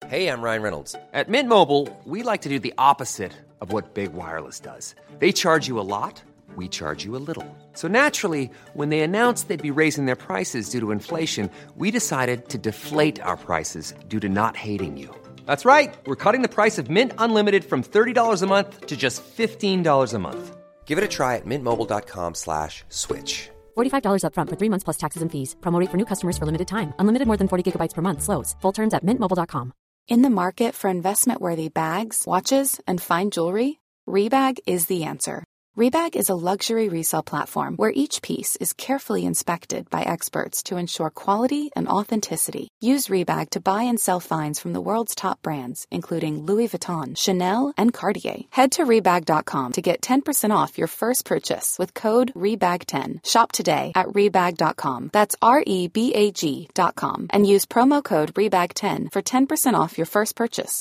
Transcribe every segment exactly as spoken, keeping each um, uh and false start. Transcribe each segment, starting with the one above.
Hey, I'm Ryan Reynolds. At Mint Mobile, we like to do the opposite of what Big Wireless does. They charge you a lot, we charge you a little. So naturally, when they announced they'd be raising their prices due to inflation, we decided to deflate our prices due to not hating you. That's right. We're cutting the price of Mint Unlimited from thirty dollars a month to just fifteen dollars a month. Give it a try at mintmobile.com slash switch. forty-five dollars up front for three months plus taxes and fees. Promo rate for new customers for limited time. Unlimited more than forty gigabytes per month slows. Full terms at mint mobile dot com. In the market for investment-worthy bags, watches, and fine jewelry, Rebag is the answer. Rebag is a luxury resale platform where each piece is carefully inspected by experts to ensure quality and authenticity. Use Rebag to buy and sell finds from the world's top brands, including Louis Vuitton, Chanel, and Cartier. Head to Rebag dot com to get ten percent off your first purchase with code rebag ten. Shop today at rebag dot com. That's R E B A G dot com. And use promo code rebag ten for ten percent off your first purchase.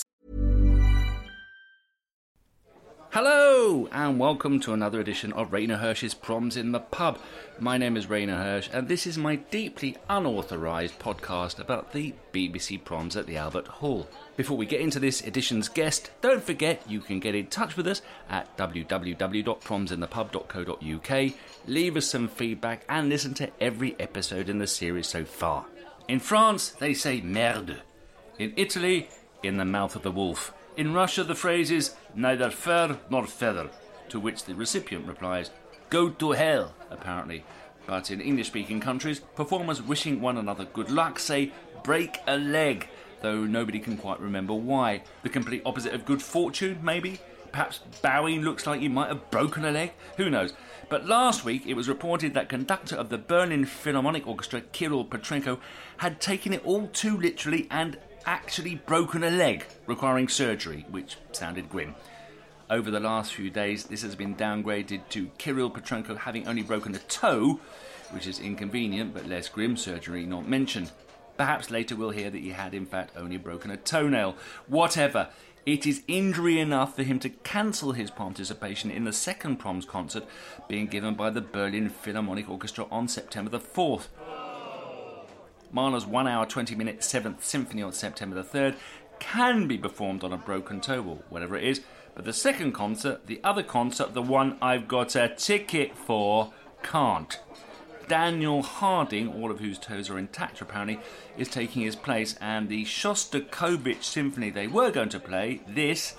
Hello, and welcome to another edition of Rainer Hirsch's Proms in the Pub. My name is Rainer Hirsch, and this is my deeply unauthorised podcast about the B B C Proms at the Albert Hall. Before we get into this edition's guest, don't forget you can get in touch with us at w w w dot proms in the pub dot co dot u k, leave us some feedback, and listen to every episode in the series so far. In France, they say merde. In Italy, in the mouth of the wolf. In Russia, the phrase is neither fur nor feather, to which the recipient replies, go to hell, apparently. But in English-speaking countries, performers wishing one another good luck say break a leg, though nobody can quite remember why. The complete opposite of good fortune, maybe? Perhaps bowing looks like you might have broken a leg? Who knows? But last week, it was reported that conductor of the Berlin Philharmonic Orchestra, Kirill Petrenko, had taken it all too literally and actually broken a leg, requiring surgery, which sounded grim. Over the last few days, this has been downgraded to Kirill Petrenko having only broken a toe, which is inconvenient but less grim surgery not mentioned. Perhaps later we'll hear that he had in fact only broken a toenail. Whatever, it is injury enough for him to cancel his participation in the second Proms concert being given by the Berlin Philharmonic Orchestra on September the fourth. Mahler's one hour twenty minute seventh Symphony on September the third can be performed on a broken toe or whatever it is, but the second concert, the other concert, the one I've got a ticket for, can't. Daniel Harding, all of whose toes are intact apparently, is taking his place, and the Shostakovich Symphony they were going to play, this...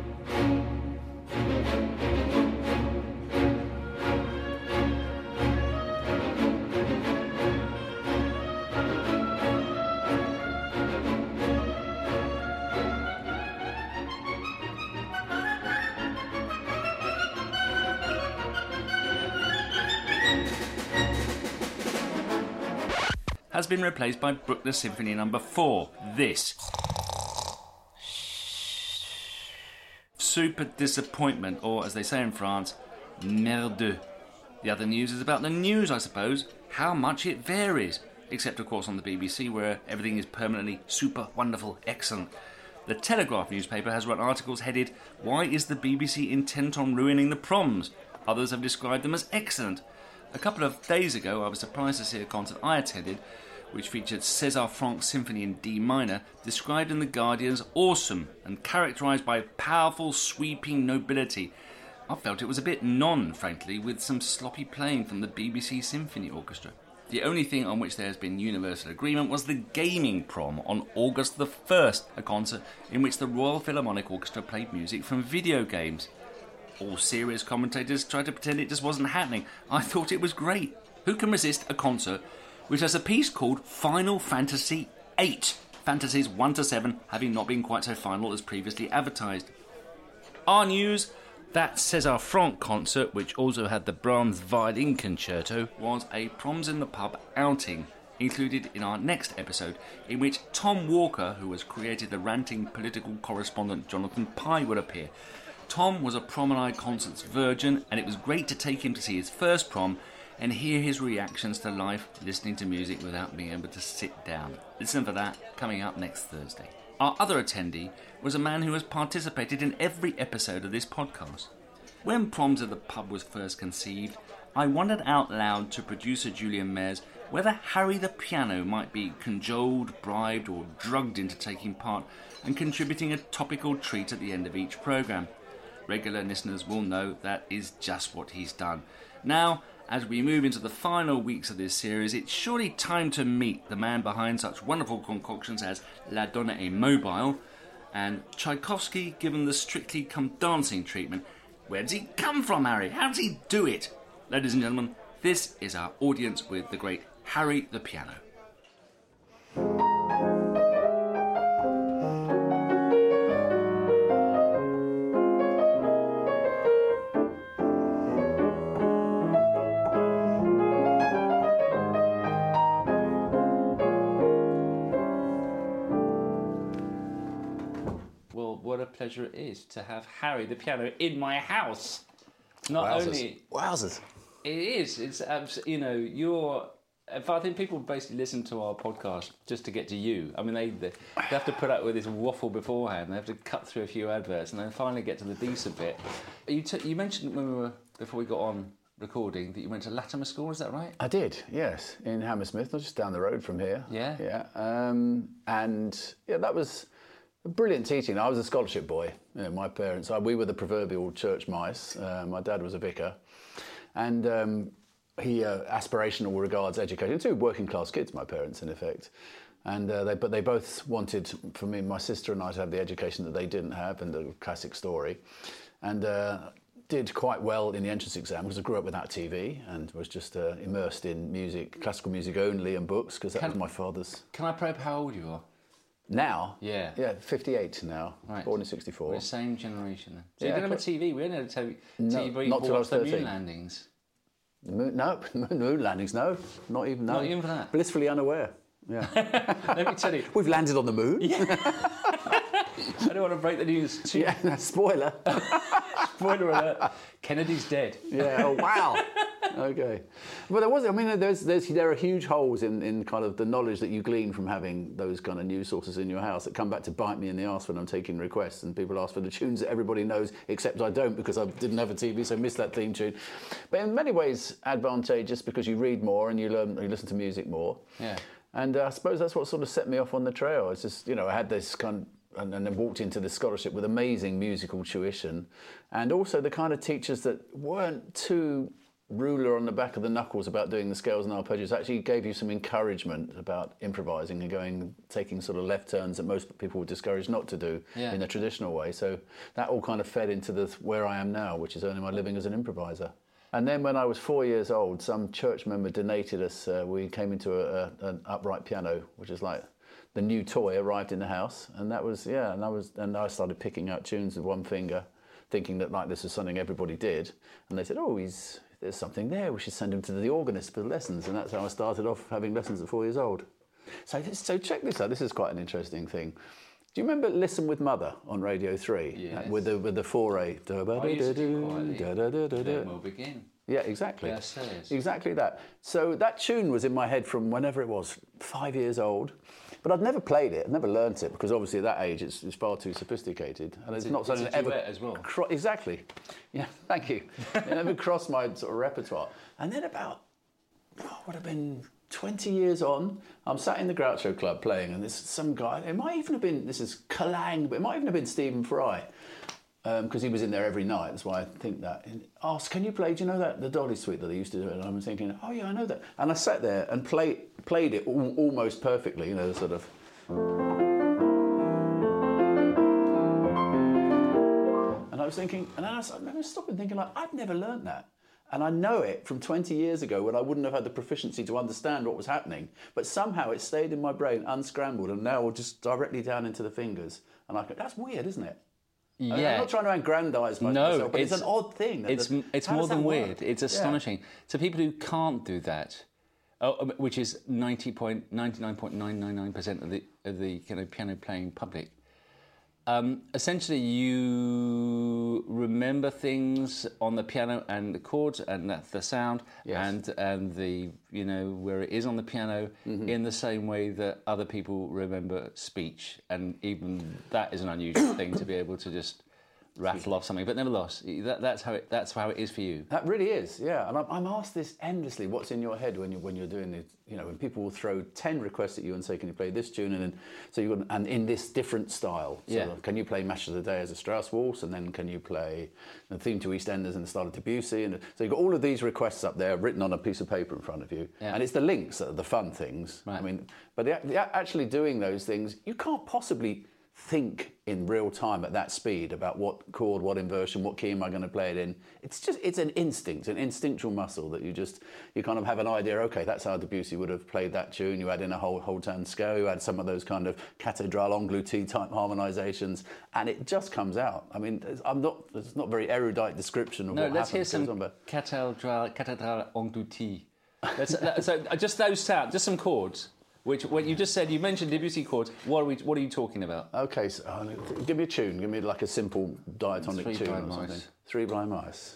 has been replaced by Bruckner Symphony number four, this. Super disappointment, or as they say in France, merde. The other news is about the news, I suppose, how much it varies, except of course on the B B C where everything is permanently super, wonderful, excellent. The Telegraph newspaper has run articles headed, why is the B B C intent on ruining the Proms? Others have described them as excellent. A couple of days ago I was surprised to see a concert I attended which featured César Franck's Symphony in D minor, described in The Guardian as awesome and characterised by powerful, sweeping nobility. I felt it was a bit non, frankly, with some sloppy playing from the B B C Symphony Orchestra. The only thing on which there has been universal agreement was the Gaming Prom on August the first, a concert in which the Royal Philharmonic Orchestra played music from video games. All serious commentators tried to pretend it just wasn't happening. I thought it was great. Who can resist a concert which has a piece called Final Fantasy eight, fantasies one to seven having not been quite so final as previously advertised. Our news, that César Franck concert, which also had the Brahms Violin Concerto, was a Proms in the Pub outing, included in our next episode, in which Tom Walker, who has created the ranting political correspondent Jonathan Pye, would appear. Tom was a Promenade Concerts virgin, and it was great to take him to see his first prom and hear his reactions to life listening to music without being able to sit down. Listen for that, coming up next Thursday. Our other attendee was a man who has participated in every episode of this podcast. When Proms at the Pub was first conceived, I wondered out loud to producer Julian Mayers whether Harry the Piano might be cajoled, bribed or drugged into taking part and contributing a topical treat at the end of each programme. Regular listeners will know that is just what he's done. Now, as we move into the final weeks of this series, it's surely time to meet the man behind such wonderful concoctions as La Donna est Mobile and Tchaikovsky given the Strictly Come Dancing treatment. Where does he come from, Harry? How does he do it? Ladies and gentlemen, this is our audience with the great Harry the Piano. What a pleasure it is to have Harry the Piano in my house. Not Wowzers. only Wowzers. it is, it's abs- you know you're. If I think people basically listen to our podcast just to get to you. I mean, they they have to put up with this waffle beforehand. They have to cut through a few adverts and then finally get to the decent bit. You t- you mentioned when we were before we got on recording that you went to Latimer School. Is that right? I did, yes, in Hammersmith, not just down the road from here. Yeah. Yeah. Um, and yeah, that was brilliant teaching. I was a scholarship boy. You know, my parents, we were the proverbial church mice. Uh, my dad was a vicar. And um, he, uh, aspirational regards educated, two working class kids, my parents, in effect. And uh, they, but they both wanted, for me, my sister and I, to have the education that they didn't have, and the classic story. And uh, did quite well in the entrance exam because I grew up without T V and was just uh, immersed in music, classical music only, and books, because that Can- was my father's. Can I probe how old you are? Now? Yeah. Yeah, fifty-eight now. Right. Born in sixty-four. We're the same generation then. So Yeah, you didn't have a but- T V. We only had a T V. No, T V not till I watch was the moon thirteen. landings. The moon, no, moon landings, no. Not even, no. Not even for that? Blissfully unaware. Yeah. Let me tell you. We've landed on the moon. Yeah. I don't want to break the news to you. Yeah, spoiler. Spoiler alert. Kennedy's dead. Yeah, oh wow. Okay. Well, there was, I mean, there's, there's, there are huge holes in, in kind of the knowledge that you glean from having those kind of news sources in your house that come back to bite me in the arse when I'm taking requests and people ask for the tunes that everybody knows, except I don't because I didn't have a T V, so I missed that theme tune. But in many ways, advantageous because you read more and you learn, you listen to music more. Yeah. And uh, I suppose that's what sort of set me off on the trail. It's just, you know, I had this kind of, and, and then walked into the scholarship with amazing musical tuition, and also the kind of teachers that weren't too ruler on the back of the knuckles about doing the scales and arpeggios, actually gave you some encouragement about improvising and going, taking sort of left turns that most people would discourage not to do Yeah. in a traditional way. So that all kind of fed into the where I am now, which is earning my living as an improviser. And then when I was four years old, some church member donated us, uh, we came into a, a, an upright piano, which is like the new toy arrived in the house. And that was, yeah, and I was, and I started picking out tunes with one finger, thinking that like this was something everybody did. And they said, oh, he's, there's something there, we should send him to the organist for lessons. And that's how I started off having lessons at four years old. So, so check this out, this is quite an interesting thing. Do you remember Listen with Mother on Radio three? Yes. With the with the foray. I used to do quietly. Then we'll begin. Yeah, exactly. Yes, yes. Exactly that. So that tune was in my head from whenever it was, five years old. But I'd never played it, I'd never learnt it, because obviously at that age it's, it's far too sophisticated. And it's, It's a- not it's something a that ever... duet as well. Cro- exactly. Yeah, thank you. It never crossed my sort of repertoire. And then about, oh, would have been twenty years on, I'm sat in the Groucho Club playing, and there's some guy, it might even have been, this is Kalang, but it might even have been Stephen Fry, because um, he was in there every night, that's why I think that. And asked, can you play, do you know that, the Dolly Suite that they used to do? And I was thinking, oh yeah, I know that. And I sat there and play, played it al- almost perfectly, you know, sort of. And I was thinking, and then I was, I was stopping thinking, like, I'd never learnt that. And I know it from twenty years ago when I wouldn't have had the proficiency to understand what was happening. But somehow it stayed in my brain, unscrambled, and now just directly down into the fingers. And I go, that's weird, isn't it? I mean, Yeah. I'm not trying to aggrandise my- No, myself, but it's, it's- an odd thing. that It's the- it's how more does than that work? weird. It's Yeah. astonishing. To people who can't do that, oh, um, which is ninety point ninety-nine point nine nine nine percent of the of the kind of piano playing public. Um, essentially, you remember things on the piano and the chords and the, the sound Yes. and and the you know where it is on the piano Mm-hmm. in the same way that other people remember speech, and even that is an unusual thing to be able to just rattle off something, but nevertheless, that, that's how it that's how it is for you. That really is, yeah. And I'm, I'm asked this endlessly. What's in your head when you when you're doing it? You know, when people will throw ten requests at you and say, "Can you play this tune?" and then so you and in this different style. So Yeah. Can you play Match of the Day as a Strauss waltz, and then can you play the theme to EastEnders in the style of Debussy? And so you've got all of these requests up there written on a piece of paper in front of you, Yeah. and it's the links that are the fun things. Right. I mean, but the, the, actually doing those things, you can't possibly think in real time at that speed about what chord, what inversion, what key am I going to play it in. It's just, it's an instinct, an instinctual muscle that you just, you kind of have an idea, okay, that's how Debussy would have played that tune. You add in a whole whole tone scale, you add some of those kind of cathédrale englouti type harmonisations, and it just comes out. I mean, I'm not, it's not very erudite description of No, what let's hear happens, some goes on, but- cathédrale, cathédrale englouti. Let's, so just those sounds, just some chords. Which, when you just said, you mentioned Debussy chords. What are we? What are you talking about? Okay, so uh, give me a tune. Give me like a simple diatonic Three tune Blind or something. Mice. Three Blind Mice.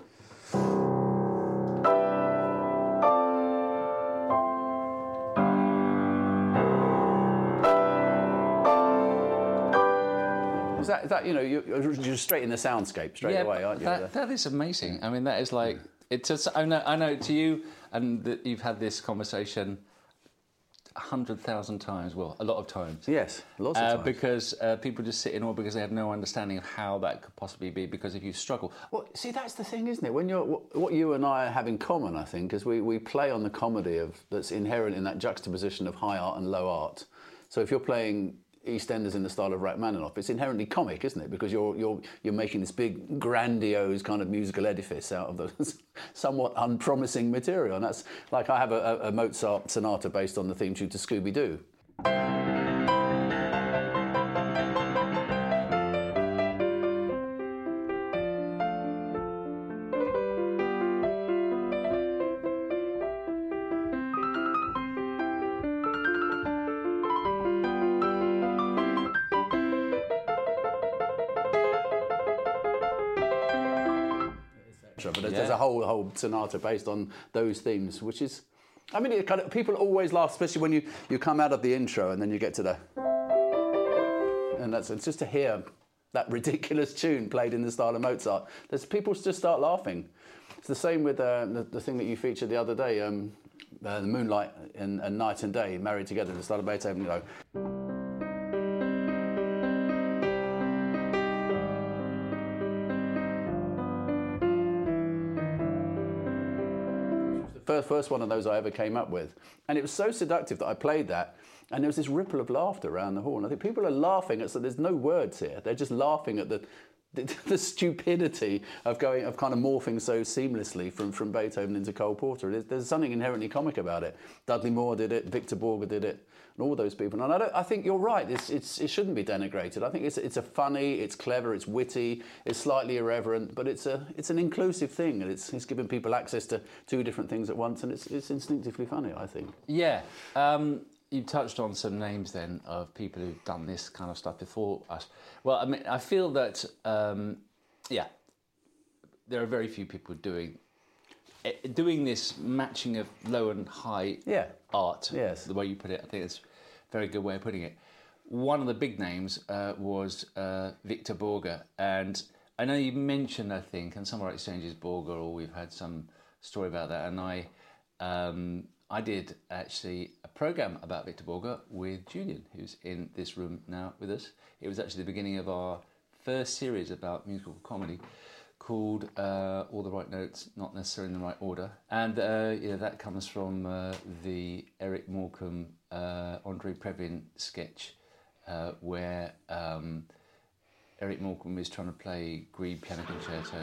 Is that, is that you know, you, you're straight in the soundscape straight away, aren't you? That, that is amazing. I mean, that is like it's. Just, I know. I know to you, and that you've had this conversation a hundred thousand times. Well, a lot of times. Yes, lots of uh, times. Because uh, people just sit in awe because they have no understanding of how that could possibly be. Because if you struggle, Well, see, that's the thing, isn't it? When you're, what, what you and I have in common, I think, is we, we play on the comedy of that's inherent in that juxtaposition of high art and low art. So if you're playing EastEnders in the style of Rachmaninoff, it's inherently comic, isn't it? Because you're you're you're making this big, grandiose kind of musical edifice out of the somewhat unpromising material. And that's like I have a, a Mozart sonata based on the theme tune to Scooby-Doo. But there's, Yeah. there's a whole whole sonata based on those themes, which is, I mean, it kind of, people always laugh, especially when you, you come out of the intro and then you get to the, and that's it's just to hear that ridiculous tune played in the style of Mozart. There's people just start laughing. It's the same with uh, the, the thing that you featured the other day, um, uh, the Moonlight and, and Night and Day married together in the style of Beethoven. You know. First, first one of those I ever came up with. And it was so seductive that I played that, and there was this ripple of laughter around the hall. And I think people are laughing at, so there's no words here. They're just laughing at the, the, the stupidity of going, of kind of morphing so seamlessly from, from Beethoven into Cole Porter. There's, there's something inherently comic about it. Dudley Moore did it, Victor Borge did it, and all those people. And I, don't, I think you're right, it's, it's, it shouldn't be denigrated. I think it's, it's a funny, it's clever, it's witty, it's slightly irreverent, but it's a it's an inclusive thing, and it's, it's giving people access to two different things at once, and it's, it's instinctively funny, I think. yeah. Um, you touched on some names then of people who've done this kind of stuff before us. Well, I mean, I feel that um, yeah, there are very few people doing doing this matching of low and high Yeah. art. Yes. The way you put it, I think it's a very good way of putting it. One of the big names uh, was uh, Victor Borge, and I know you mentioned, I think, and Summer Exchanges Borge, or we've had some story about that, and I um, I did actually a programme about Victor Borge with Julian, who's in this room now with us. It was actually the beginning of our first series about musical comedy, called uh, All the Right Notes, Not Necessarily in the Right Order. And uh, yeah, that comes from uh, the Eric Morecambe, uh, Andre Previn sketch, uh, where um, Eric Morecambe is trying to play Grieg Piano Concerto.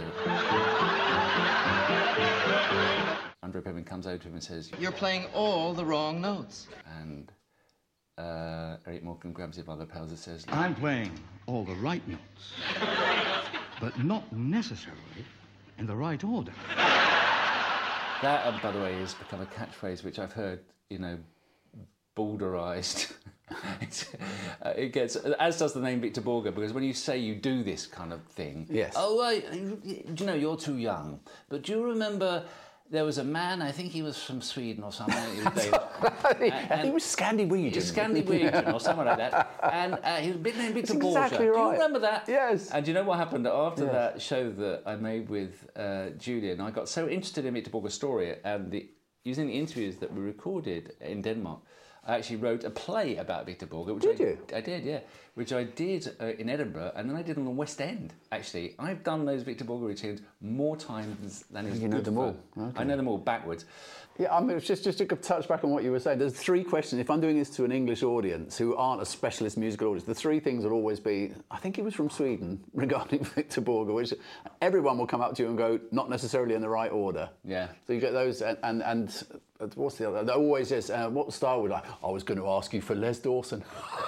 Andre Previn comes over to him and says, You're playing all the wrong notes. and uh, Eric Morecambe grabs him by the lapels and says, I'm playing all the right notes, but not necessarily in the right order. That, uh, by the way, has become a catchphrase which I've heard, you know, Balderized. it's, uh, it gets, as does the name Victor Borge, because when you say you do this kind of thing, Yes. oh, I, you know, you're too young, but do you remember there was a man, I think he was from Sweden or something. He was Danish. I think he was Scandinavian. Scandinavian or something like that. And uh, he was a bit named Victor That's Borgia. exactly Do you right. remember that? Yes. And do you know what happened after Yes. that show that I made with uh, Julian? I got so interested in Victor Borgia's story and the using the interviews that we recorded in Denmark. I actually wrote a play about Victor Borgia. Which Did I, you? I did, yeah. Which I did uh, in Edinburgh, and then I did on the West End, actually. I've done those Victor Borgia routines more times than is You know good them for. all. Okay. I know them all backwards. Yeah, I mean, it's just, just to touch back on what you were saying, there's three questions. If I'm doing this to an English audience who aren't a specialist musical audience, the three things will always be, I think he was from Sweden, regarding Victor Borgia, which everyone will come up to you and go, not necessarily in the right order. Yeah. So you get those, and, and, and what's the other? There always is, uh, what style would I, I was going to ask you for Les Dawson.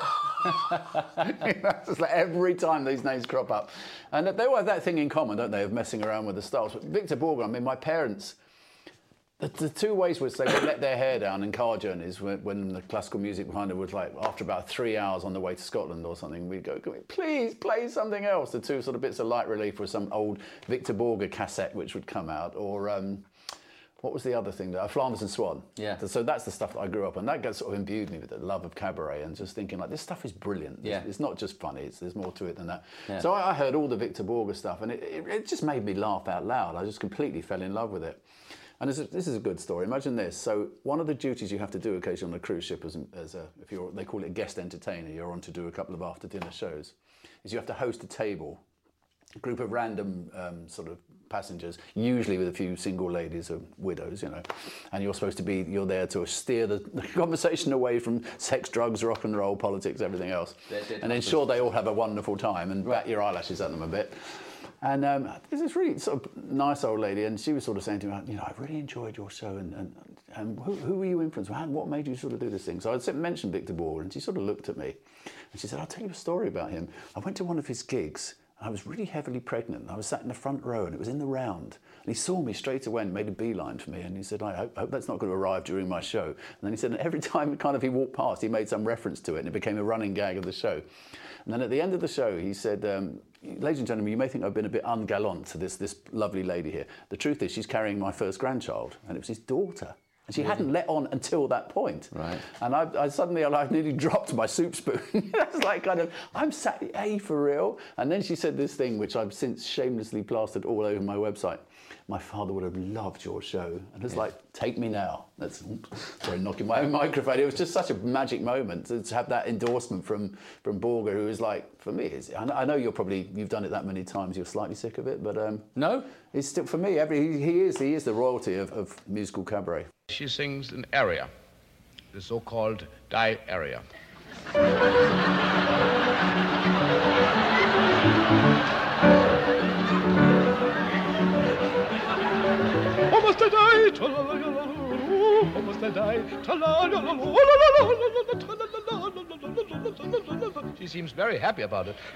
It's like every time these names crop up. And they all have that thing in common, don't they, of messing around with the styles. But Victor Borgia, I mean, my parents... The, the two ways which they would let their hair down in car journeys when, when the classical music behind it was like, after about three hours on the way to Scotland or something, we'd go, please play something else. The two sort of bits of light relief were some old Victor Borgia cassette which would come out, or um, what was the other thing? There? Flanders and Swan. Yeah. So that's the stuff that I grew up on. That got sort of imbued me with the love of cabaret and just thinking like, this stuff is brilliant. Yeah. It's, it's not just funny, it's, there's more to it than that. Yeah. So I, I heard all the Victor Borgia stuff and it, it, it just made me laugh out loud. I just completely fell in love with it. And this is, this is a good story. Imagine this. So one of the duties you have to do occasionally on a cruise ship, as, as a, if you're, they call it guest entertainer, you're on to do a couple of after dinner shows, is you have to host a table, a group of random um, sort of passengers, usually with a few single ladies or widows, you know, and you're supposed to be, you're there to steer the, the conversation away from sex, drugs, rock and roll, politics, everything else, They're, they're and ensure they all have a wonderful time and bat your eyelashes at them a bit. And um, there's this really sort of nice old lady, and she was sort of saying to me, you know, I've really enjoyed your show, and, and, and who, who were you influenced by? What made you sort of do this thing? So I mentioned Victor Borgia, and she sort of looked at me, and she said, I'll tell you a story about him. I went to one of his gigs, and I was really heavily pregnant, and I was sat in the front row, and it was in the round, and he saw me straight away and made a beeline for me, and he said, I hope, I hope that's not going to arrive during my show. And then he said, and every time kind of he walked past, he made some reference to it, and it became a running gag of the show. And then at the end of the show, he said, um, ladies and gentlemen, you may think I've been a bit ungallant to this, this lovely lady here. The truth is she's carrying my first grandchild, and it was his daughter. And she really? hadn't let on until that point. Right. And I, I suddenly I nearly dropped my soup spoon. It's like kind of, I'm sat, hey, for real? And then she said this thing, which I've since shamelessly plastered all over my website. My father would have loved your show. And it's yeah. like, take me now. That's sorry, knocking my own microphone. It was just such a magic moment to, to have that endorsement from from Borgia, who was like, for me, it's, I know you're probably, you've done it that many times, you're slightly sick of it, but um, no, it's still, for me, every, he, he is he is the royalty of, of musical cabaret. She sings an aria, the so-called die aria. Almost a die, almost a die. She seems very happy about it.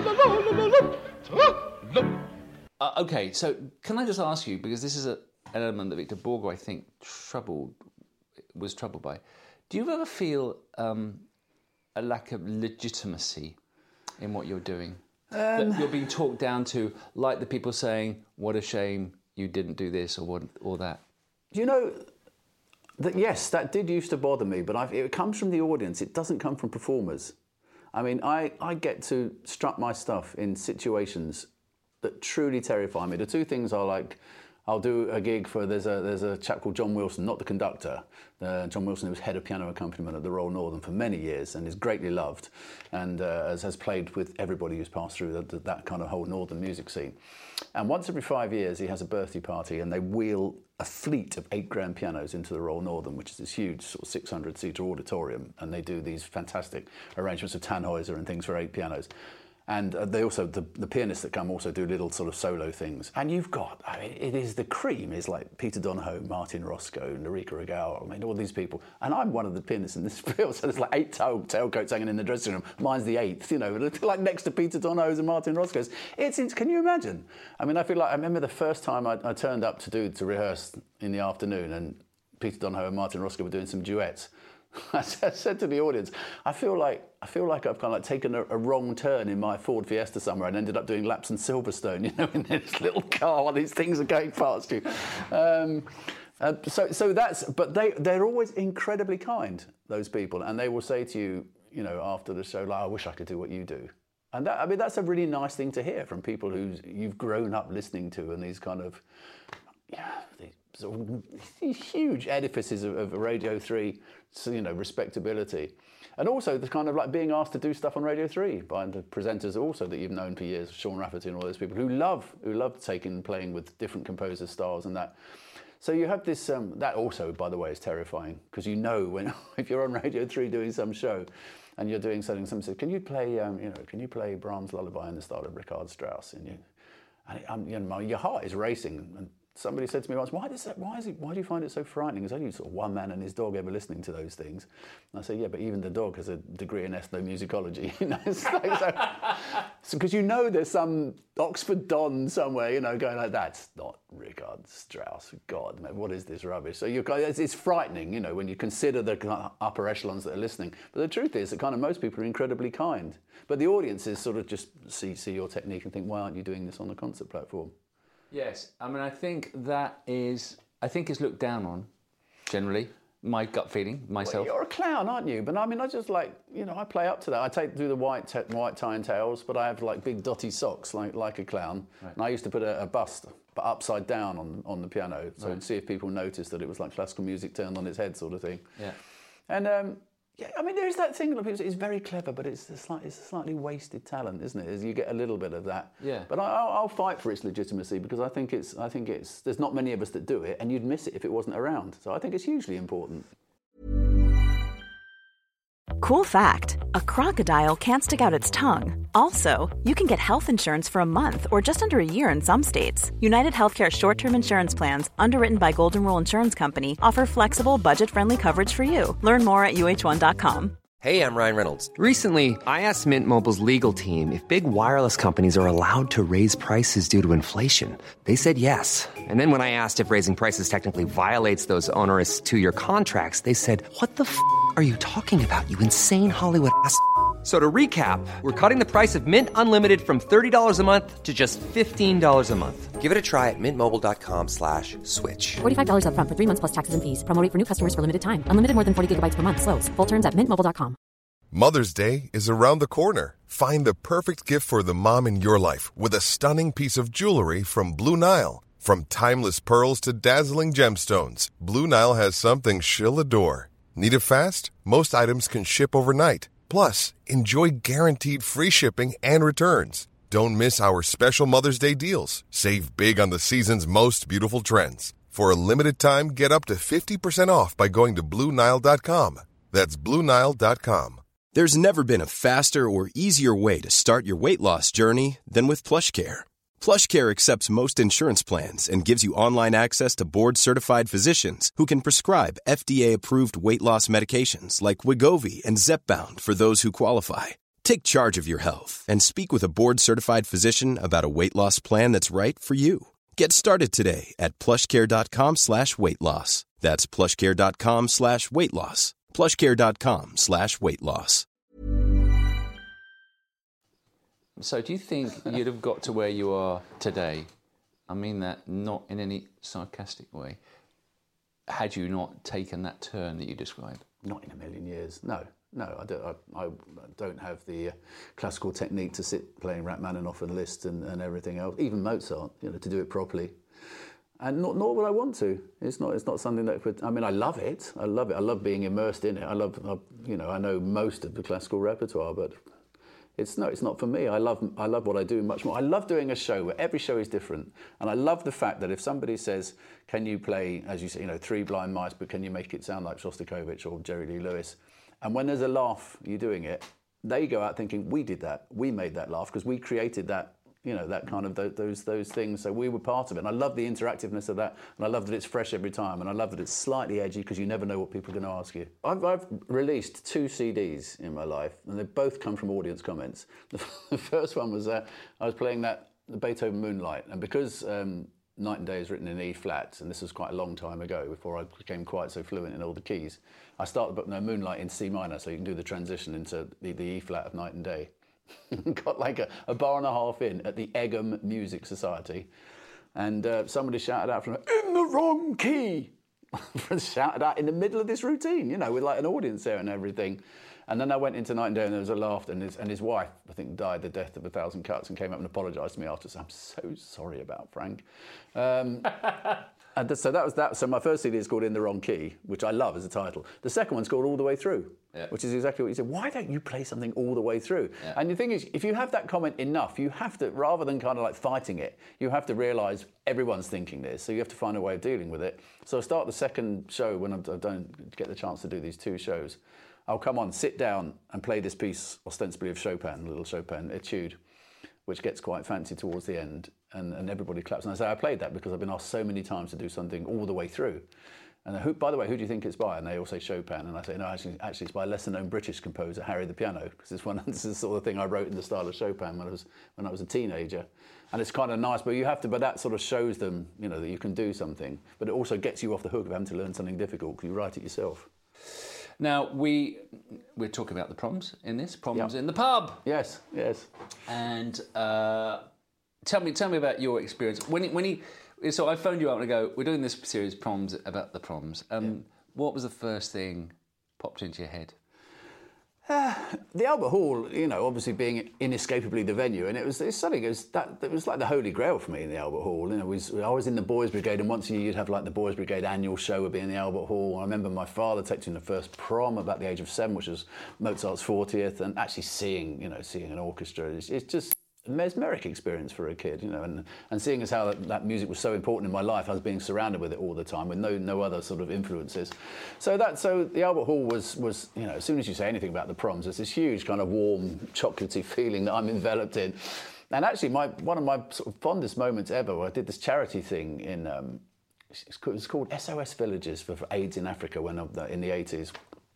Uh, okay, so can I just ask you, because this is a, an element that Victor Borgia, I think, troubled was troubled by. Do you ever feel um, a lack of legitimacy in what you're doing? Um, that you're being talked down to, like the people saying, "What a shame you didn't do this or what or that." You know, that yes, that did used to bother me, but I've, it comes from the audience. It doesn't come from performers. I mean, I, I get to strut my stuff in situations that truly terrify me. The two things are like, I'll do a gig for, there's a there's a chap called John Wilson, not the conductor. Uh, John Wilson, who was head of piano accompaniment at the Royal Northern for many years and is greatly loved, and uh, has, has played with everybody who's passed through the, that kind of whole Northern music scene. And once every five years, he has a birthday party, and they wheel a fleet of eight grand pianos into the Royal Northern, which is this huge sort of six hundred seater auditorium, and they do these fantastic arrangements of Tannhäuser and things for eight pianos. And uh, they also, the, the pianists that come also do little sort of solo things. And you've got, I mean, it is the cream. It's like Peter Donahoe, Martin Roscoe, Noriko Ogawa, I mean, all these people. And I'm one of the pianists in this field, so there's like eight tail, tailcoats hanging in the dressing room. Mine's the eighth, you know, like next to Peter Donahoe's and Martin Roscoe's. It's, it's, can you imagine? I mean, I feel like, I remember the first time I, I turned up to do, to rehearse in the afternoon, and Peter Donahoe and Martin Roscoe were doing some duets. I said to the audience, I feel like I feel like I've kind of like taken a, a wrong turn in my Ford Fiesta somewhere and ended up doing laps in Silverstone, you know, in this little car while these things are going past you. Um, Uh, so, so that's. But they they're always incredibly kind, those people, and they will say to you, you know, after the show, like, I wish I could do what you do. And that, I mean, that's a really nice thing to hear from people who you've grown up listening to, and these kind of, yeah, these sort of these huge edifices of, of Radio three, you know, respectability. And also the kind of like being asked to do stuff on Radio three by the presenters also that you've known for years, Sean Rafferty and all those people who love, who love taking, playing with different composers' styles and that. So you have this, um, that also, by the way, is terrifying, because you know when, if you're on Radio three doing some show, and you're doing something, somebody says, can you play, um, you know, can you play Brahms' Lullaby in the style of Richard Strauss? And you, and it, um, you know, your heart is racing. And somebody said to me once, why does that, why is it, why do you find it so frightening? There's only sort of one man and his dog ever listening to those things. And I say, yeah, but even the dog has a degree in ethnomusicology. You know, it's like, so, because so, you know there's some Oxford Don somewhere, you know, going like, that's not Richard Strauss. God, man, what is this rubbish? So you're, it's, it's frightening, you know, when you consider the upper echelons that are listening. But the truth is that kind of most people are incredibly kind. But the audiences sort of just see see your technique and think, why aren't you doing this on the concert platform? Yes, I mean, I think that is, I think it's looked down on, generally, my gut feeling, myself. Well, you're a clown, aren't you? But I mean, I just like, you know, I play up to that. I take do the white te- white tie and tails, but I have like big dotty socks, like like a clown. Right. And I used to put a, a bust, but upside down on, on the piano, so right. see if people noticed that it was like classical music turned on its head sort of thing. Yeah. And, um, yeah, I mean, there is that thing that people say, it's very clever, but it's a, slight, it's a slightly wasted talent, isn't it? Is you get a little bit of that. Yeah. But I, I'll, I'll fight for its legitimacy, because I think it's, I think it's, there's not many of us that do it, and you'd miss it if it wasn't around. So I think it's hugely important. Cool fact, a crocodile can't stick out its tongue. Also, you can get health insurance for a month or just under a year in some states. United Healthcare short-term insurance plans, underwritten by Golden Rule Insurance Company, offer flexible, budget-friendly coverage for you. Learn more at U H one dot com. Hey, I'm Ryan Reynolds. Recently, I asked Mint Mobile's legal team if big wireless companies are allowed to raise prices due to inflation. They said yes. And then when I asked if raising prices technically violates those onerous two-year contracts, they said, what the f*** are you talking about, you insane Hollywood ass f- So to recap, we're cutting the price of Mint Unlimited from thirty dollars a month to just fifteen dollars a month. Give it a try at mintmobile.com slash switch. forty-five dollars up front for three months plus taxes and fees. Promo rate for new customers for limited time. Unlimited more than forty gigabytes per month. Slows full terms at mint mobile dot com. Mother's Day is around the corner. Find the perfect gift for the mom in your life with a stunning piece of jewelry from Blue Nile. From timeless pearls to dazzling gemstones, Blue Nile has something she'll adore. Need it fast? Most items can ship overnight. Plus, enjoy guaranteed free shipping and returns. Don't miss our special Mother's Day deals. Save big on the season's most beautiful trends. For a limited time, get up to fifty percent off by going to blue nile dot com. That's blue nile dot com. There's never been a faster or easier way to start your weight loss journey than with PlushCare. PlushCare accepts most insurance plans and gives you online access to board-certified physicians who can prescribe F D A-approved weight loss medications like Wegovy and Zepbound for those who qualify. Take charge of your health and speak with a board-certified physician about a weight loss plan that's right for you. Get started today at plushcare.com slash weight loss. That's plushcare.com slash weight loss. plushcare.com slash weight loss. So do you think you'd have got to where you are today, I mean that not in any sarcastic way, had you not taken that turn that you described? Not in a million years, no. No, I don't, I, I don't have the uh, classical technique to sit playing Rachmaninoff and Liszt and, and everything else, even Mozart, you know, to do it properly. And not, nor would I want to. It's not. It's not something that would. I mean, I love it. I love it. I love being immersed in it. I love. I, you know, I know most of the classical repertoire, but it's no. It's not for me. I love. I love what I do much more. I love doing a show where every show is different, and I love the fact that if somebody says, "Can you play, as you say, you know, Three Blind Mice, but can you make it sound like Shostakovich or Jerry Lee Lewis?" And when there's a laugh, you're doing it. They go out thinking, "We did that. We made that laugh because we created that." You know, that kind of th- those those things. So we were part of it. And I love the interactiveness of that. And I love that it's fresh every time. And I love that it's slightly edgy because you never know what people are going to ask you. I've, I've released two C Ds in my life, and they both come from audience comments. The, the first one was uh, I was playing that the Beethoven Moonlight, and because um, Night and Day is written in E flat, and this was quite a long time ago before I became quite so fluent in all the keys, I started putting no, Moonlight in C minor, so you can do the transition into the, the E flat of Night and Day. Got like a, a bar and a half in at the Egham Music Society, and uh, somebody shouted out from in the wrong key, shouted out in the middle of this routine, you know, with like an audience there and everything. And then I went into Night and Day and there was a laughter, and his, and his wife, I think, died the death of a thousand cuts and came up and apologised to me after. So I'm so sorry about Frank. Um, and so that was that. So my first C D is called In the Wrong Key, which I love as a title. The second one's called All the Way Through, yeah. which is exactly what you said. Why don't you play something all the way through? Yeah. And the thing is, if you have that comment enough, you have to, rather than kind of like fighting it, you have to realise everyone's thinking this. So you have to find a way of dealing with it. So I start the second show when I don't get the chance to do these two shows. I'll come on, sit down and play this piece ostensibly of Chopin, Little Chopin Etude, which gets quite fancy towards the end, and, and everybody claps. And I say, I played that because I've been asked so many times to do something all the way through. And who, by the way, who do you think it's by? And they all say Chopin. And I say, no, actually, actually it's by a lesser-known British composer, Harry the Piano, because it's one. This is the sort of thing I wrote in the style of Chopin when I was when I was a teenager. And it's kind of nice, but you have to. But that sort of shows them, you know, that you can do something. But it also gets you off the hook of having to learn something difficult because you write it yourself. Now, we, we're talking about the proms in this, proms yep. in the pub. Yes, yes. And uh, tell me tell me about your experience. When, when he, so I phoned you up and I go, we're doing this series, proms, about the proms. Um, yeah. What was the first thing popped into your head? Uh, the Albert Hall, you know, obviously being inescapably the venue, and it was it's something. It was that it was like the holy grail for me in the Albert Hall. You know, it was, I was in the Boys Brigade, and once a year you'd have like the Boys Brigade annual show would be in the Albert Hall. I remember my father taking the first prom about the age of seven, which was Mozart's fortieth, and actually seeing, you know, seeing an orchestra. It's, it's just a mesmeric experience for a kid, you know, and, and seeing as how that, that music was so important in my life, I was being surrounded with it all the time with no no other sort of influences. So that so the Albert Hall was was you know, as soon as you say anything about the proms, there's this huge kind of warm, chocolatey feeling that I'm enveloped in. And actually, my one of my sort of fondest moments ever, where I did this charity thing in um, it's called, it's called S O S Villages for, for AIDS in Africa when in the eighties,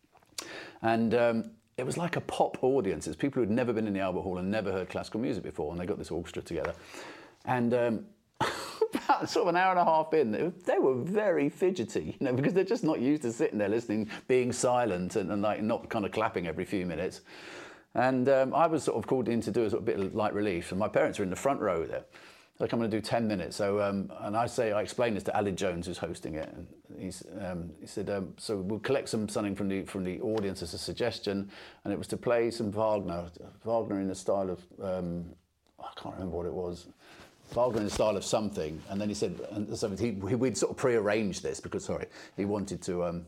and. Um, It was like a pop audience. It's people who'd never been in the Albert Hall and never heard classical music before, and they got this orchestra together. And um, about sort of an hour and a half in, they, they were very fidgety, you know, because they're just not used to sitting there listening, being silent, and, and like not kind of clapping every few minutes. And um, I was sort of called in to do a sort of bit of light relief, and my parents are in the front row there. Like, I'm going to do ten minutes. So, um, and I say, I explained this to Ali Jones, who's hosting it. And he's, um, he said, um, so we'll collect some something from the from the audience as a suggestion, and it was to play some Wagner, Wagner in the style of, um, I can't remember what it was, Wagner in the style of something. And then he said, and so he, we'd sort of pre-arranged this because, sorry, he wanted to. Um,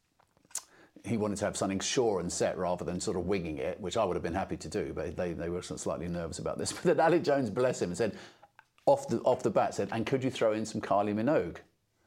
He wanted to have something sure and set rather than sort of winging it, which I would have been happy to do, but they, they were slightly nervous about this. But then Ali Jones, bless him, said, off the off the bat, said, and could you throw in some Kylie Minogue?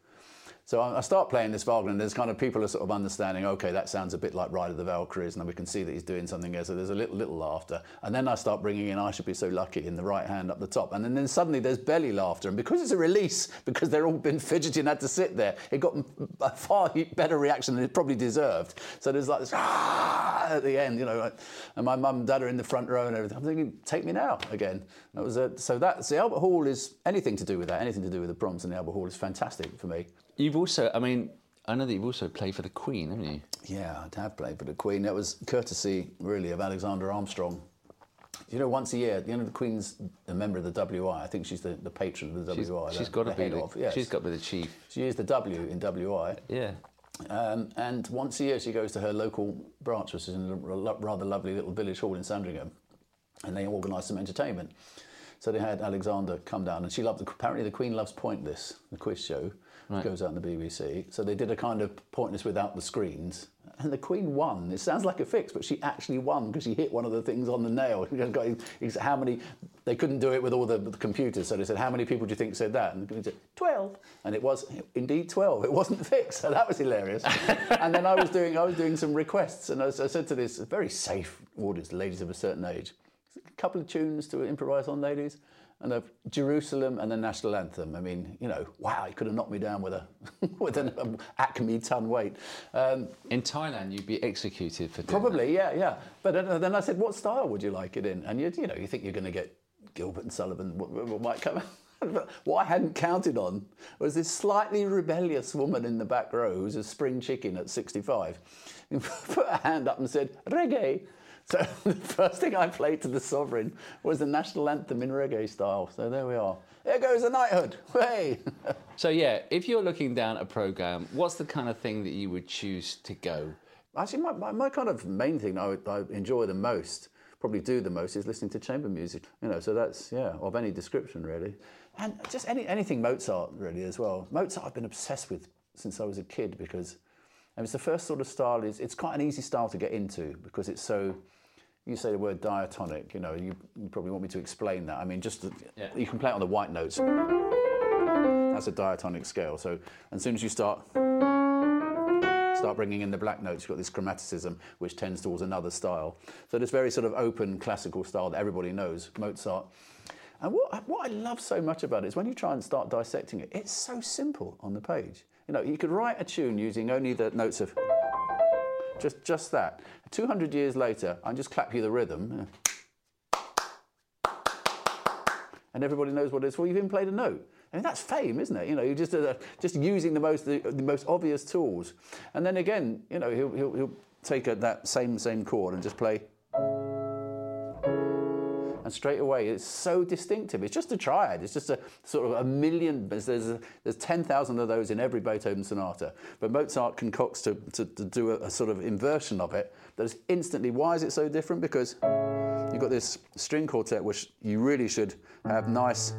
So I, I start playing this Wagner, and there's kind of people are sort of understanding, okay, that sounds a bit like Ride of the Valkyries, and then we can see that he's doing something there, so there's a little little laughter. And then I start bringing in I Should Be So Lucky in the right hand up the top, and then, then suddenly there's belly laughter, and because it's a release, because they're all been fidgety and had to sit there, it got a far better reaction than it probably deserved. So there's like this ah, at the end, you know, and my mum and dad are in the front row and everything. I'm thinking, take me now again. That was a, so that so the Albert Hall is anything to do with that, anything to do with the proms in the Albert Hall is fantastic for me. You've also, I mean, I know that you've also played for the Queen, haven't you? Yeah, I have played for the Queen. That was courtesy, really, of Alexander Armstrong. You know, once a year, you know, the Queen's a member of the W I. I think she's the, the patron of the she's, W I. She's the, got to the be the, of, yes. She's got to be the chief. She is the W in W I. Yeah. Um, and once a year, she goes to her local branch, which is in a rather lovely little village hall in Sandringham, and they organise some entertainment. So they had Alexander come down, and she loved. The, apparently, the Queen loves Pointless, the quiz show, which right. goes out on the B B C. So they did a kind of Pointless without the screens, and the Queen won. It sounds like a fix, but she actually won because she hit one of the things on the nail. How many? They couldn't do it with all the, the computers, so they said, "How many people do you think said that?" And the Queen said, twelve, and it was indeed twelve. It wasn't fixed, so that was hilarious. And then I was doing, I was doing some requests, and I, I said to this very safe audience, ladies of a certain age, a couple of tunes to improvise on, ladies, and of Jerusalem and the national anthem. I mean, you know, wow, he could have knocked me down with a with an um, Acme ton weight. Um, in Thailand, you'd be executed for doing probably, that. yeah, yeah. But then, then I said, what style would you like it in? And you, you know, you think you're going to get Gilbert and Sullivan, what, what might come. But what I hadn't counted on was this slightly rebellious woman in the back row who's a spring chicken at sixty-five, who put her hand up and said, reggae. So the first thing I played to the Sovereign was the national anthem in reggae style. So there we are. There goes the knighthood. Hey. So yeah, if you're looking down a program, what's the kind of thing that you would choose to go? Actually, my, my, my kind of main thing I, would, I enjoy the most, probably do the most, is listening to chamber music. You know, so that's, yeah, of any description, really. And just any anything Mozart, really, as well. Mozart I've been obsessed with since I was a kid because and it's the first sort of style, is it's quite an easy style to get into because it's so, you say the word diatonic, you know, you, you probably want me to explain that. I mean, just, to, yeah. you can play it on the white notes. That's a diatonic scale. So as soon as you start, start bringing in the black notes, you've got this chromaticism, which tends towards another style. So this very sort of open classical style that everybody knows, Mozart. And what, what I love so much about it is when you try and start dissecting it, it's so simple on the page. You know, you could write a tune using only the notes of just just that. two hundred years later, I just clap you the rhythm, and everybody knows what it is. Well, you've even played a note. I mean, that's fame, isn't it? You know, you're just uh, just using the most the, the most obvious tools. And then again, you know, he'll he'll, he'll take a, that same same chord and just play. And straight away, it's so distinctive. It's just a triad. It's just a sort of a million. There's a, there's ten thousand of those in every Beethoven sonata. But Mozart concocts to, to, to do a, a sort of inversion of it that is instantly. Why is it so different? Because you've got this string quartet, which you really should have nice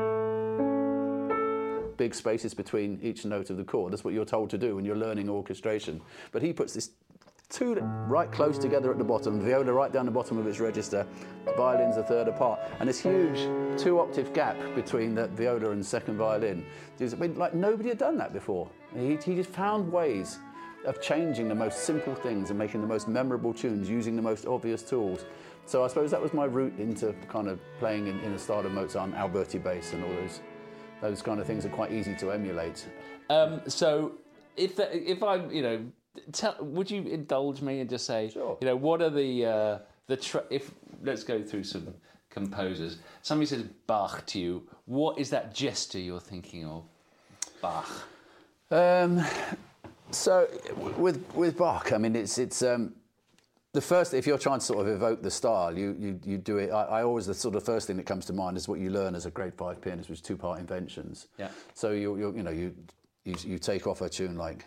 big spaces between each note of the chord. That's what you're told to do when you're learning orchestration. But he puts this two right close together at the bottom, viola right down the bottom of its register, the violin's a third apart, and this huge two-octave gap between the viola and second violin. I mean, like nobody had done that before. He, he just found ways of changing the most simple things and making the most memorable tunes using the most obvious tools. So I suppose that was my route into kind of playing in, in the style of Mozart and Alberti bass and all those those kind of things are quite easy to emulate. Um, so if the, if I, you know. Tell, would you indulge me and just say, sure. you know, what are the uh, the tra- if let's go through some composers. Somebody says Bach to you. What is that gesture you're thinking of? Bach. Um, so with with Bach, I mean, it's it's um, the first. If you're trying to sort of evoke the style, you you, you do it. I, I always the sort of first thing that comes to mind is what you learn as a grade five pianist, which is two part inventions. Yeah. So you you you know you you, you take off a tune like.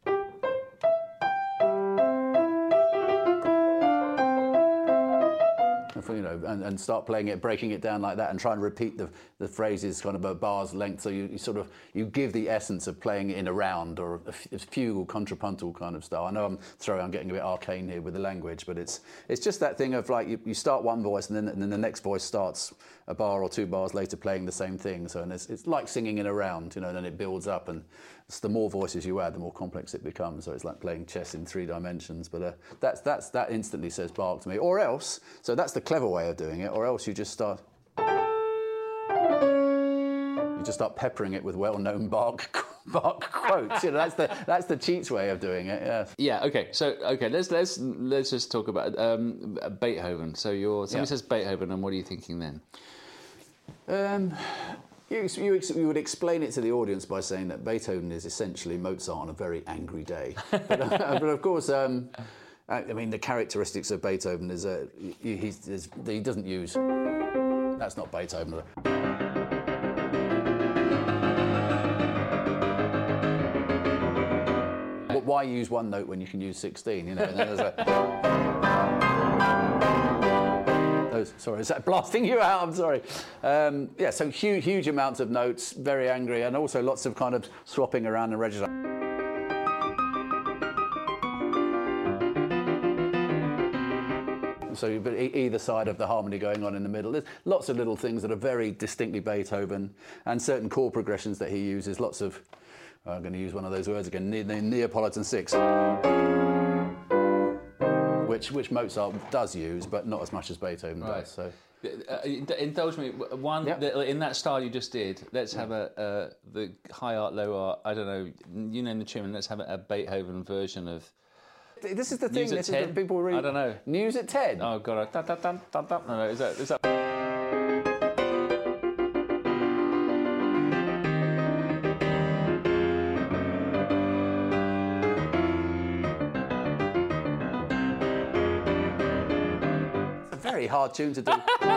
You know, and, and start playing it, breaking it down like that, and try and repeat the the phrases kind of a bar's length. So you, you sort of you give the essence of playing it in a round or a, a fugal, contrapuntal kind of style. I know I'm throwing, I'm getting a bit arcane here with the language, but it's it's just that thing of like you, you start one voice and then and then the next voice starts a bar or two bars later playing the same thing. So and it's it's like singing in a round, you know, and then it builds up, and it's the more voices you add, the more complex it becomes. So it's like playing chess in three dimensions. But uh, that's that's that instantly says Bach to me. Or else, so that's the clever way of doing it. Or else you just start, you just start peppering it with well-known Bach Bach quotes. You know, that's the that's the cheats way of doing it. Yeah. Yeah. Okay. So okay, let's let's let's just talk about um, Beethoven. So you're somebody Yeah. says Beethoven, and what are you thinking then? Um, you, you, you would explain it to the audience by saying that Beethoven is essentially Mozart on a very angry day. But, uh, but of course, um, I mean, the characteristics of Beethoven is uh, he, he's, is, he doesn't use. That's not Beethoven. Why use one note when you can use sixteen? You know, and then there's a. Oh, sorry, is that blasting you out? I'm sorry. Um, yeah, so huge, huge amounts of notes, very angry, and also lots of kind of swapping around the register. So, but either side of the harmony going on in the middle. There's lots of little things that are very distinctly Beethoven, and certain chord progressions that he uses. Lots of. I'm going to use one of those words again. Ne- ne- Neapolitan six. Which, which Mozart does use, but not as much as Beethoven Right. does. So, Uh, indulge me. One Yep. the, in that style you just did. Let's have a uh, the high art, low art. I don't know. You name the tune. Let's have a, a Beethoven version of. this is the thing. News at This is ten? that people really. I don't know. News at ten. Oh god! Dun, dun, dun, dun, dun. No, no. Is that is that? bloody hard tune to do.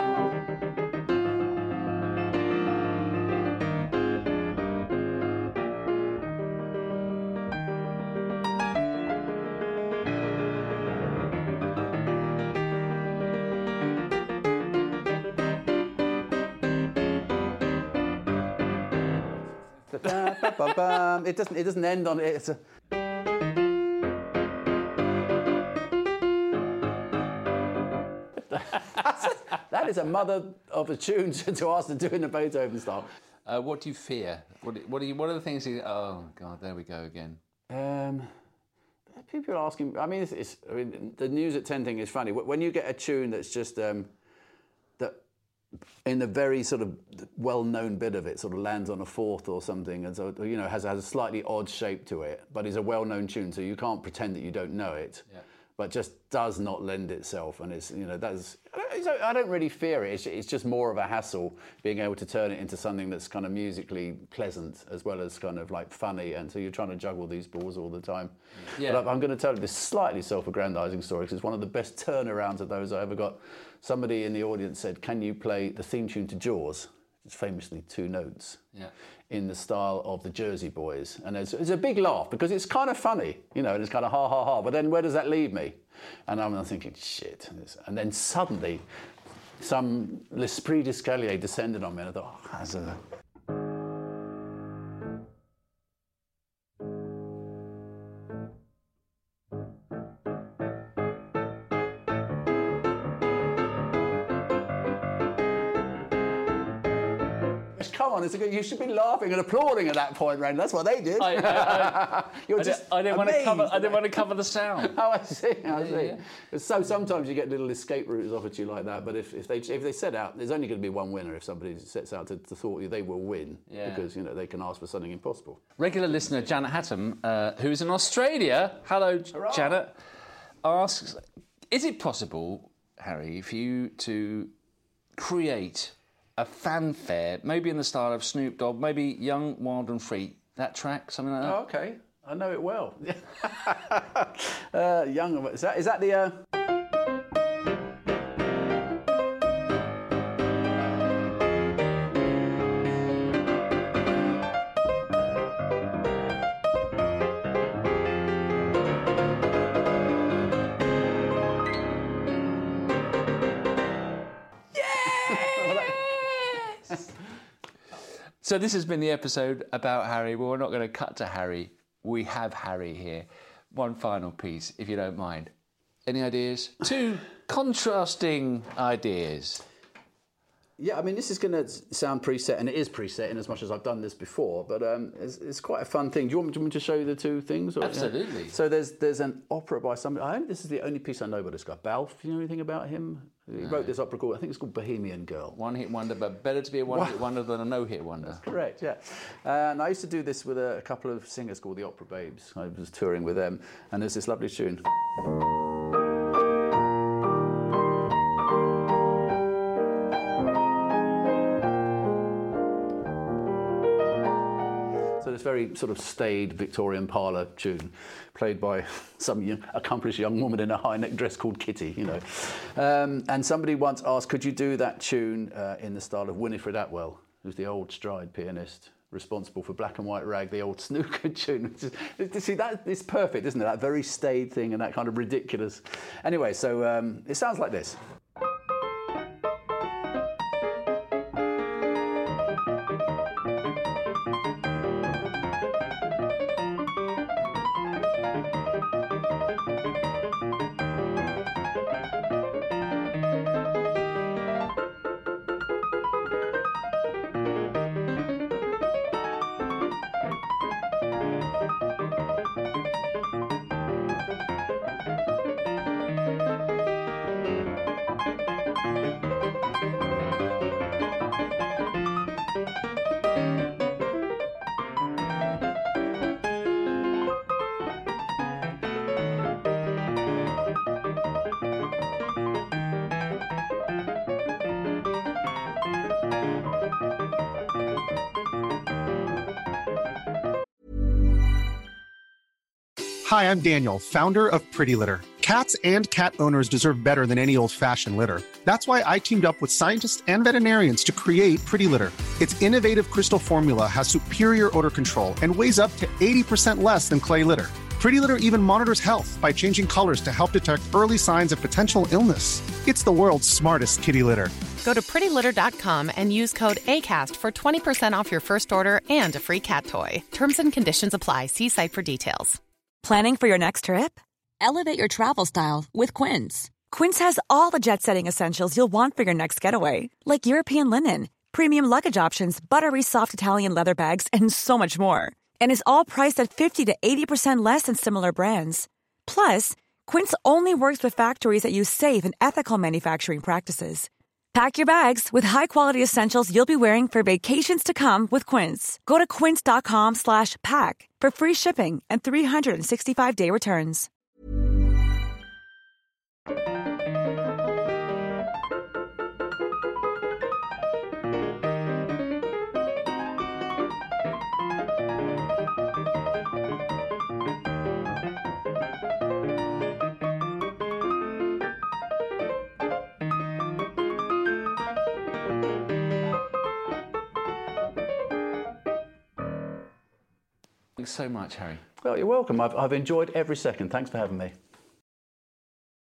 It doesn't. It doesn't end on it. It's a. That is a mother of a tune to ask to do in the Beethoven style. Uh, what do you fear? What do, what, do you, what are the things you... Oh, God, there we go again. Um, people are asking... I mean, it's, it's, I mean, the News at ten thing is funny. When you get a tune that's just... Um, that in the very sort of well-known bit of it sort of lands on a fourth or something, and so, you know, has, has a slightly odd shape to it, but is a well-known tune, so you can't pretend that you don't know it. Yeah. But just does not lend itself, and it's, you know, that's, I don't really fear it. It's, it's just more of a hassle being able to turn it into something that's kind of musically pleasant as well as kind of like funny, and so you're trying to juggle these balls all the time. Yeah. But I'm going to tell you this slightly self-aggrandizing story because it's one of the best turnarounds of those I ever got. Somebody in the audience said, "Can you play the theme tune to Jaws?" It's famously two notes. Yeah. In the style of the Jersey Boys. And there's, there's a big laugh because it's kind of funny, you know, and it's kind of ha, ha, ha. But then where does that leave me? And I'm thinking, shit. And then suddenly, some l'esprit d'escalier descended on me, and I thought, oh, that's a... Come on, it's a good, you should be laughing and applauding at that point, Ren. That's what they did. I, I, I, You're I just I didn't want to cover. I didn't want to cover the sound. Oh, I see. I see. Yeah, yeah. So sometimes you get little escape routes offered to you like that. But if, if they if they set out, there's only going to be one winner. If somebody sets out to, to thought you, they will win yeah. because you know they can ask for something impossible. Regular listener Janet Hatton, uh, who's in Australia, hello Hurrah. Janet, asks: is it possible, Harry, for you to create a fanfare, maybe in the style of Snoop Dogg, maybe Young, Wild and Free, that track, something like that? Oh, okay, I know it well. uh, young, is that, is that the... Uh... So this has been the episode about Harry. Well, we're not going to cut to Harry. We have Harry here. One final piece, if you don't mind. Any ideas? Two contrasting ideas. Yeah, I mean, this is going to sound preset, and it is preset in as much as I've done this before, but um, it's, it's quite a fun thing. Do you want me, do you want me to show you the two things? Or, Absolutely. Yeah? So there's there's an opera by somebody, I think this is the only piece I know about this guy. Balfe, do you know anything about him? He no. wrote this opera called, I think it's called Bohemian Girl. One-hit wonder, but better to be a one-hit wonder than a no-hit wonder. That's correct, yeah. Uh, and I used to do this with a, a couple of singers called the Opera Babes. I was touring with them, and there's this lovely tune. This very sort of staid Victorian parlour tune, played by some young, accomplished young woman in a high-neck dress called Kitty, you know. Um, and somebody once asked, could you do that tune uh, in the style of Winifred Atwell, who's the old stride pianist responsible for Black and White Rag, the old snooker tune. See, that is perfect, isn't it? That very staid thing and that kind of ridiculous. Anyway, so um, it sounds like this. Hi, I'm Daniel, founder of Pretty Litter. Cats and cat owners deserve better than any old-fashioned litter. That's why I teamed up with scientists and veterinarians to create Pretty Litter. Its innovative crystal formula has superior odor control and weighs up to eighty percent less than clay litter. Pretty Litter even monitors health by changing colors to help detect early signs of potential illness. It's the world's smartest kitty litter. Go to pretty litter dot com and use code ACAST for twenty percent off your first order and a free cat toy. Terms and conditions apply. See site for details. Planning for your next trip? Elevate your travel style with Quince. Quince has all the jet-setting essentials you'll want for your next getaway, like European linen, premium luggage options, buttery soft Italian leather bags, and so much more. And is all priced at fifty to eighty percent less than similar brands. Plus, Quince only works with factories that use safe and ethical manufacturing practices. Pack your bags with high-quality essentials you'll be wearing for vacations to come with Quince. Go to quince dot com slash pack for free shipping and three sixty-five day returns. Thanks so much, Harry. Well, you're welcome. I've, I've enjoyed every second. Thanks for having me.